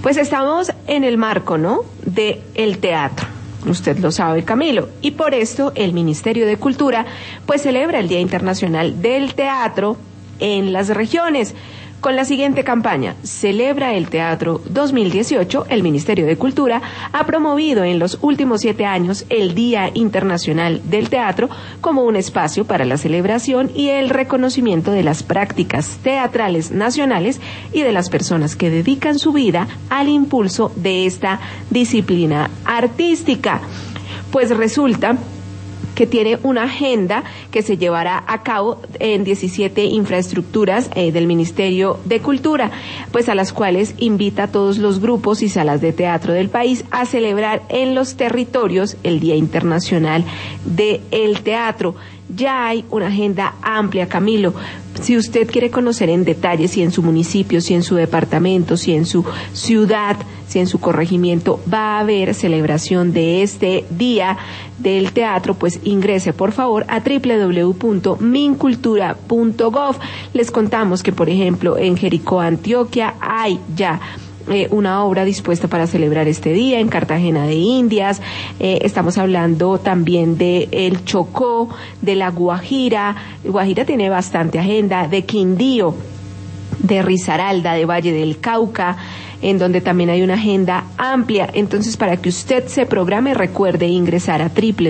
Pues estamos en el marco, ¿no?, de el teatro. Usted lo sabe, Camilo, y por esto el Ministerio de Cultura pues celebra el Día Internacional del Teatro en las regiones. Con la siguiente campaña, Celebra el Teatro 2018, el Ministerio de Cultura ha promovido en los últimos 7 años el Día Internacional del Teatro como un espacio para la celebración y el reconocimiento de las prácticas teatrales nacionales y de las personas que dedican su vida al impulso de esta disciplina artística. Pues resulta que tiene una agenda que se llevará a cabo en 17 infraestructuras del Ministerio de Cultura, pues a las cuales invita a todos los grupos y salas de teatro del país a celebrar en los territorios el Día Internacional del Teatro. Ya hay una agenda amplia, Camilo. Si usted quiere conocer en detalle si en su municipio, si en su departamento, si en su ciudad, si en su corregimiento va a haber celebración de este Día del Teatro, pues ingrese por favor a www.mincultura.gov. Les contamos que, por ejemplo, en Jericó, Antioquia, hay ya una obra dispuesta para celebrar este día. En Cartagena de Indias, estamos hablando también de el Chocó, de la Guajira. Guajira tiene bastante agenda, de Quindío, de Risaralda, de Valle del Cauca, en donde también hay una agenda amplia. Entonces, para que usted se programe, recuerde ingresar a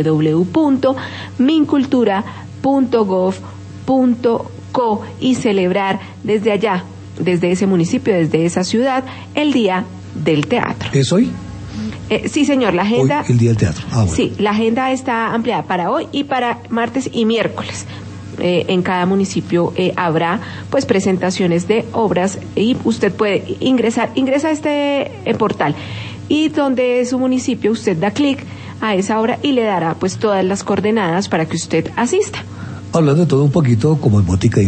www.mincultura.gov.co y celebrar desde allá, desde ese municipio, desde esa ciudad, el Día del Teatro. ¿Es hoy? Sí, señor, la agenda... Hoy, el Día del Teatro. Bueno. Sí, la agenda está ampliada para hoy y para martes y miércoles. En cada municipio habrá pues presentaciones de obras y usted puede ingresa a este portal y donde es su municipio usted da clic a esa obra y le dará pues todas las coordenadas para que usted asista. Hablando de todo un poquito, como en Botica